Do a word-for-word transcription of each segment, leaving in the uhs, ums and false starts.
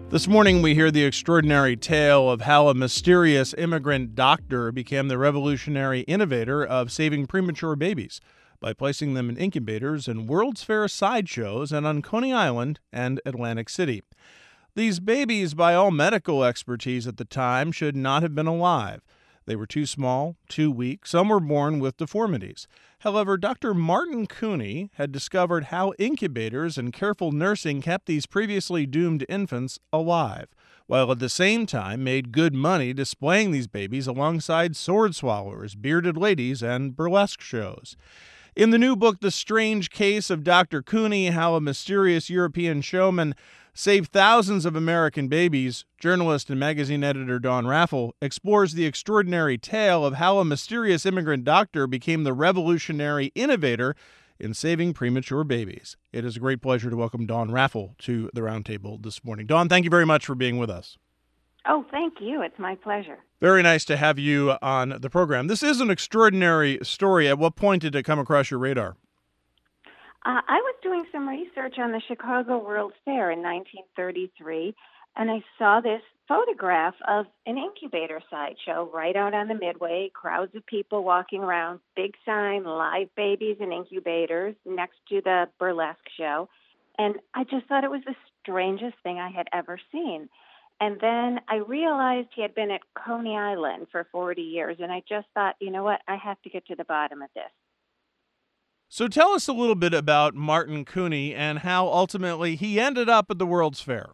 This morning, we hear the extraordinary tale of how a mysterious immigrant doctor became the revolutionary innovator of saving premature babies by placing them in incubators in World's Fair sideshows and on Coney Island and Atlantic City. These babies, by all medical expertise at the time, should not have been alive. They were too small, too weak. Some were born with deformities. However, Doctor Martin Cooney had discovered how incubators and careful nursing kept these previously doomed infants alive, while at the same time made good money displaying these babies alongside sword swallowers, bearded ladies, and burlesque shows. In the new book, The Strange Case of Doctor Cooney, How a Mysterious European Showman Saved Thousands of American Babies, journalist and magazine editor Don Raffel explores the extraordinary tale of how a mysterious immigrant doctor became the revolutionary innovator in saving premature babies. It is a great pleasure to welcome Don Raffel to the roundtable this morning. Don, thank you very much for being with us. Oh, thank you. It's my pleasure. Very nice to have you on the program. This is an extraordinary story. At what point did it come across your radar? Uh, I was doing some research on the Chicago World's Fair in nineteen thirty-three, and I saw this photograph of an incubator sideshow right out on the Midway, crowds of people walking around, big sign, live babies in incubators next to the burlesque show. And I just thought it was the strangest thing I had ever seen. And then I realized he had been at Coney Island for forty years, and I just thought, you know what, I have to get to the bottom of this. So tell us a little bit about Martin Cooney and how ultimately he ended up at the World's Fair.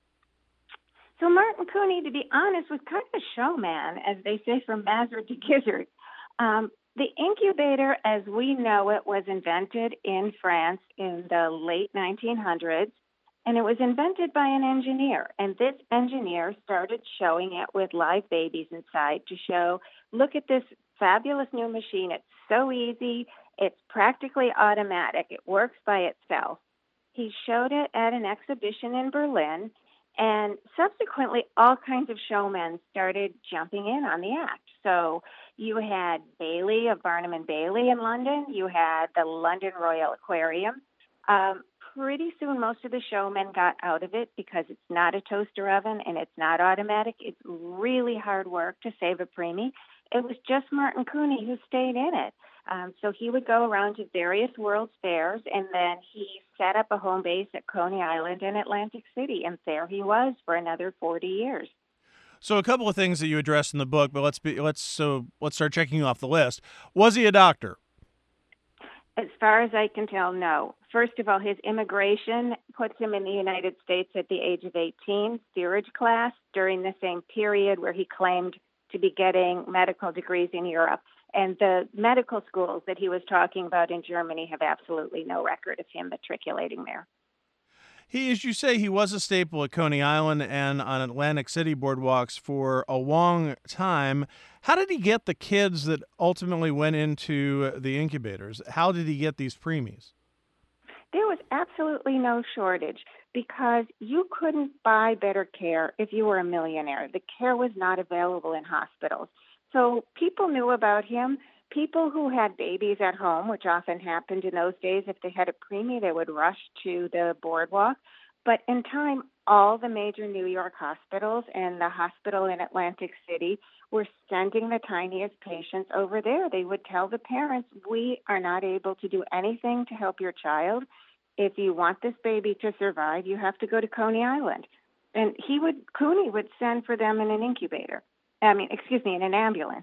So Martin Cooney, to be honest, was kind of a showman, as they say, from Mazard to Gizzard. Um, the incubator, as we know it, was invented in France in the late nineteen hundreds, and it was invented by an engineer. And this engineer started showing it with live babies inside to show, look at this fabulous new machine. It's so easy. It's practically automatic. It works by itself. He showed it at an exhibition in Berlin, and subsequently all kinds of showmen started jumping in on the act. So you had Bailey of Barnum and Bailey in London. You had the London Royal Aquarium. Um, pretty soon most of the showmen got out of it because it's not a toaster oven and it's not automatic. It's really hard work to save a preemie. It was just Martin Cooney who stayed in it. Um, so he would go around to various World's Fairs, and then he set up a home base at Coney Island and Atlantic City, and there he was for another forty years. So a couple of things that you addressed in the book, but let's be let's so let's start checking off the list. Was he a doctor? As far as I can tell, no. First of all, his immigration puts him in the United States at the age of eighteen, steerage class, during the same period where he claimed to be getting medical degrees in Europe. And the medical schools that he was talking about in Germany have absolutely no record of him matriculating there. He, as you say, he was a staple at Coney Island and on Atlantic City boardwalks for a long time. How did he get the kids that ultimately went into the incubators? How did he get these preemies? There was absolutely no shortage because you couldn't buy better care if you were a millionaire. The care was not available in hospitals. So people knew about him. People who had babies at home, which often happened in those days, if they had a preemie, they would rush to the boardwalk. But in time, all the major New York hospitals and the hospital in Atlantic City were sending the tiniest patients over there. They would tell the parents, we are not able to do anything to help your child. If you want this baby to survive, you have to go to Coney Island. And he would, Cooney would send for them in an incubator. I mean, excuse me, in an ambulance.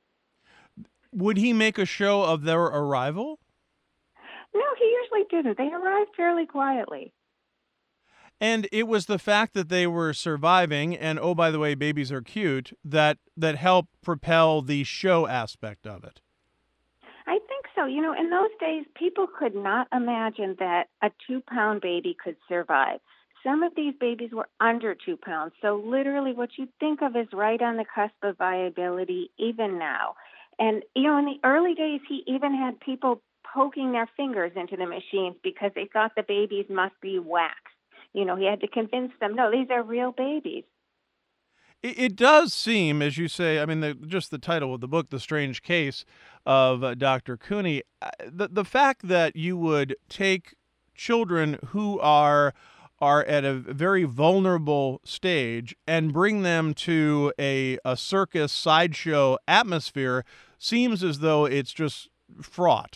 Would he make a show of their arrival? No, he usually didn't. They arrived fairly quietly. And it was the fact that they were surviving, and oh, by the way, babies are cute, that, that helped propel the show aspect of it. I think so. You know, in those days, people could not imagine that a two-pound baby could survive. Some of these babies were under two pounds, so literally what you think of is right on the cusp of viability even now. And, you know, in the early days, he even had people poking their fingers into the machines because they thought the babies must be wax. You know, he had to convince them, no, these are real babies. It, it does seem, as you say, I mean, the, just the title of the book, The Strange Case of uh, Doctor Cooney, uh, the, the fact that you would take children who are are at a very vulnerable stage and bring them to a, a circus sideshow atmosphere seems as though it's just fraught.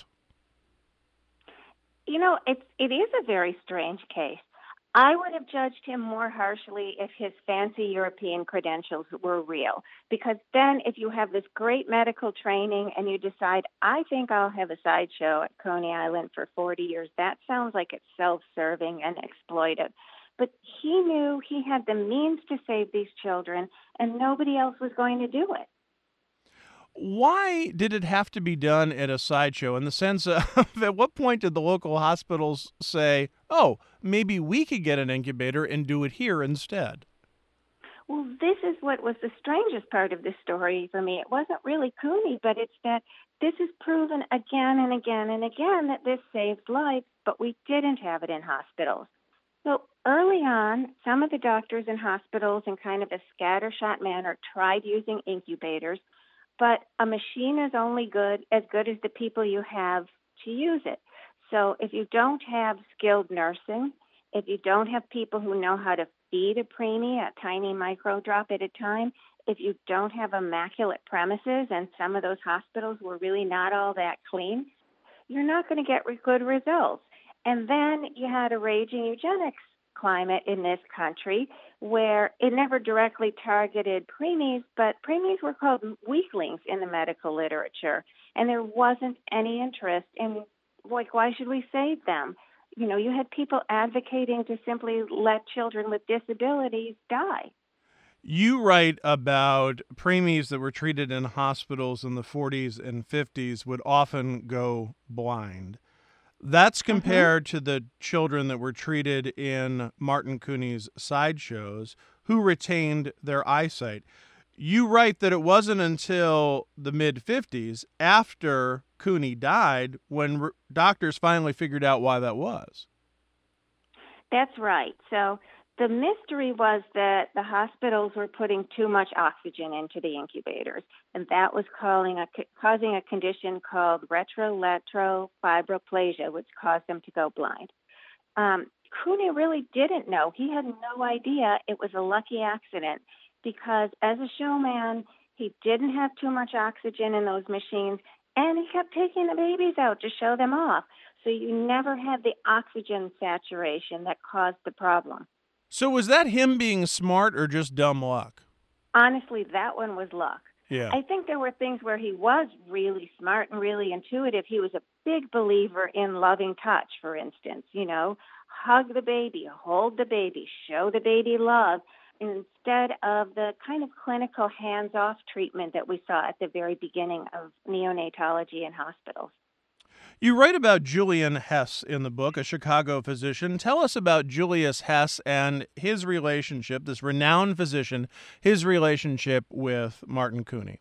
You know, it's it is a very strange case. I would have judged him more harshly if his fancy European credentials were real. Because then, if you have this great medical training and you decide, I think I'll have a sideshow at Coney Island for forty years, that sounds like it's self serving and exploitive. But he knew he had the means to save these children, and nobody else was going to do it. Why did it have to be done at a sideshow? In the sense of, at what point did the local hospitals say, oh, maybe we could get an incubator and do it here instead? Well, this is what was the strangest part of this story for me. It wasn't really Cooney, but it's that this is proven again and again and again that this saves lives, but we didn't have it in hospitals. So early on, some of the doctors in hospitals in kind of a scattershot manner tried using incubators, but a machine is only good as good as the people you have to use it. So if you don't have skilled nursing, if you don't have people who know how to feed a preemie a tiny micro drop at a time, if you don't have immaculate premises, and some of those hospitals were really not all that clean, you're not going to get re- good results. And then you had a raging eugenics climate in this country where it never directly targeted preemies, but preemies were called weaklings in the medical literature. And there wasn't any interest in, like, why should we save them? You know, you had people advocating to simply let children with disabilities die. You write about preemies that were treated in hospitals in the forties and fifties would often go blind. That's compared mm-hmm. to the children that were treated in Martin Cooney's sideshows who retained their eyesight. You write that it wasn't until the mid-fifties, after Cooney died, when r- doctors finally figured out why that was. That's right. So the mystery was that the hospitals were putting too much oxygen into the incubators, and that was calling a, causing a condition called retroelectrophyproplasia, which caused them to go blind. Um, Cooney really didn't know. He had no idea it was a lucky accident because as a showman, he didn't have too much oxygen in those machines, and he kept taking the babies out to show them off. So you never had the oxygen saturation that caused the problem. So was that him being smart or just dumb luck? Honestly, that one was luck. Yeah. I think there were things where he was really smart and really intuitive. He was a big believer in loving touch, for instance. You know, hug the baby, hold the baby, show the baby love, instead of the kind of clinical hands-off treatment that we saw at the very beginning of neonatology in hospitals. You write about Julian Hess in the book, a Chicago physician. Tell us about Julius Hess and his relationship, this renowned physician, his relationship with Martin Cooney.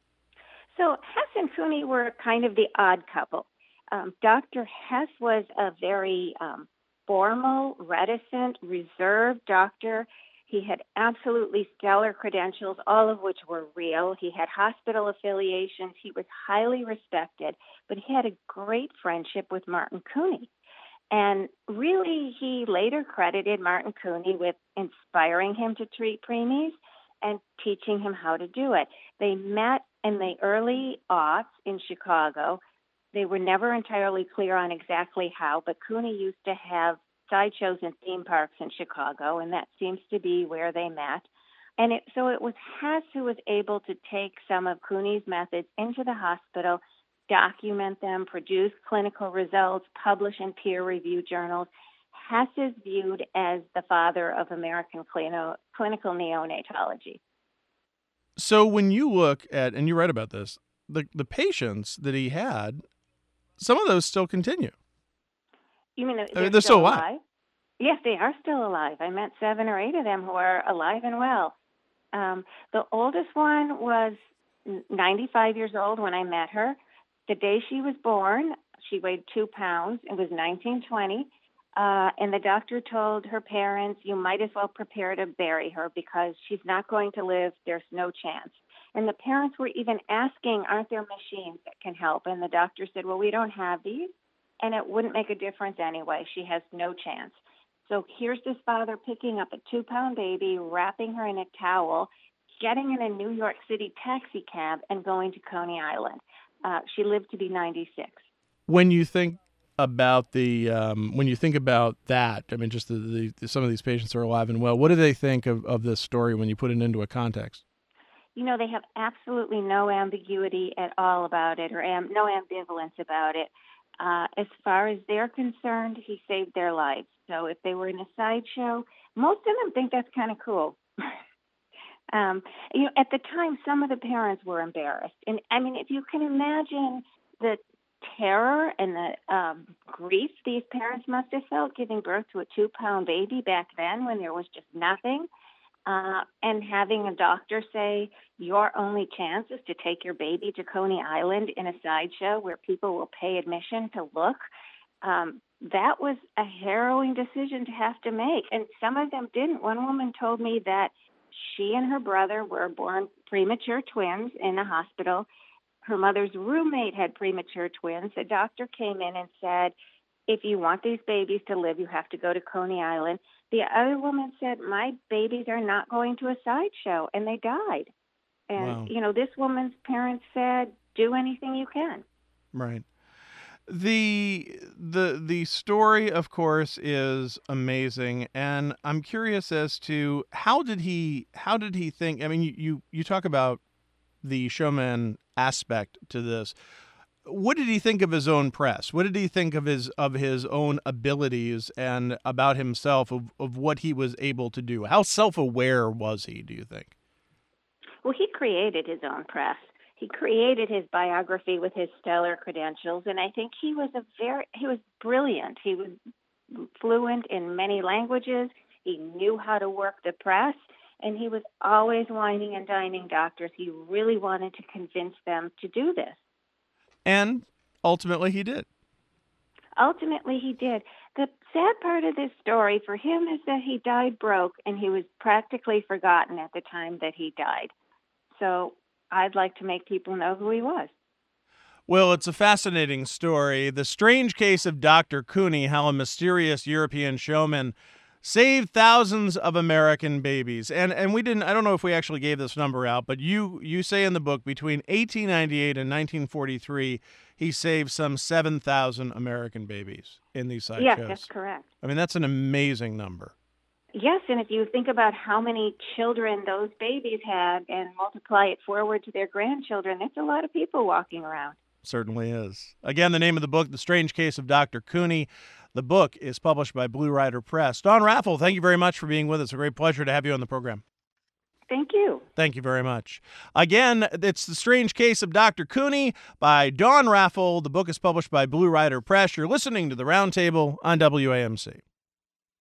So Hess and Cooney were kind of the odd couple. Um, Doctor Hess was a very um, formal, reticent, reserved doctor. He had absolutely stellar credentials, all of which were real. He had hospital affiliations. He was highly respected, but he had a great friendship with Martin Cooney. And really, he later credited Martin Cooney with inspiring him to treat preemies and teaching him how to do it. They met in the early aughts in Chicago. They were never entirely clear on exactly how, but Cooney used to have sideshows and theme parks in Chicago, and that seems to be where they met. And it, so it was Hess who was able to take some of Cooney's methods into the hospital, document them, produce clinical results, publish in peer-reviewed journals. Hess is viewed as the father of American clino, clinical neonatology. So when you look at, and you write about this, the, the patients that he had, some of those still continue. You mean they're, I mean, they're still still alive? alive? Yes, they are still alive. I met seven or eight of them who are alive and well. Um, the oldest one was ninety-five years old when I met her. The day she was born, she weighed two pounds. It was nineteen twenty. Uh, and the doctor told her parents, you might as well prepare to bury her because she's not going to live. There's no chance. And the parents were even asking, aren't there machines that can help? And the doctor said, well, we don't have these, and it wouldn't make a difference anyway. She has no chance. So here's this father picking up a two-pound baby, wrapping her in a towel, getting in a New York City taxi cab, and going to Coney Island. Uh, she lived to be ninety-six. When you think about the um, when you think about that, I mean, just the, the some of these patients are alive and well. What do they think of, of this story when you put it into a context? You know, they have absolutely no ambiguity at all about it, or am- no ambivalence about it. Uh, as far as they're concerned, he saved their lives. So if they were in a sideshow, most of them think that's kind of cool. um, you know, at the time, some of the parents were embarrassed, and I mean, if you can imagine the terror and the um, grief these parents must have felt giving birth to a two-pound baby back then when there was just nothing. Uh, and having a doctor say your only chance is to take your baby to Coney Island in a sideshow where people will pay admission to look, um, that was a harrowing decision to have to make. And some of them didn't. One woman told me that she and her brother were born premature twins in a hospital. Her mother's roommate had premature twins. The doctor came in and said, if you want these babies to live, you have to go to Coney Island. The other woman said, my babies are not going to a sideshow, and they died. And, Wow. you know, this woman's parents said, do anything you can. Right. The the the story, of course, is amazing, and I'm curious as to how did he how did he think? I mean, you you, you talk about the showman aspect to this. What did he think of his own press? What did he think of his of his own abilities and about himself, of, of what he was able to do? How self-aware was he, do you think? Well, he created his own press. He created his biography with his stellar credentials, and I think he was a very he was brilliant. He was fluent in many languages. He knew how to work the press, and he was always wining and dining doctors. He really wanted to convince them to do this. And ultimately he did. Ultimately, he did. The sad part of this story for him is that he died broke, and he was practically forgotten at the time that he died. So I'd like to make people know who he was. Well, it's a fascinating story. The strange case of Doctor Cooney, how a mysterious European showman saved thousands of American babies. And and we didn't, I don't know if we actually gave this number out, but you you say in the book between eighteen ninety-eight and nineteen forty-three, he saved some seven thousand American babies in these sideshows. Yes, that's correct. I mean, that's an amazing number. Yes, and if you think about how many children those babies had and multiply it forward to their grandchildren, that's a lot of people walking around. Certainly is. Again, the name of the book, The Strange Case of Doctor Cooney. The book is published by Blue Rider Press. Dawn Raffel, thank you very much for being with us. A great pleasure to have you on the program. Thank you. Thank you very much. Again, it's The Strange Case of Doctor Cooney by Dawn Raffel. The book is published by Blue Rider Press. You're listening to The Roundtable on W A M C.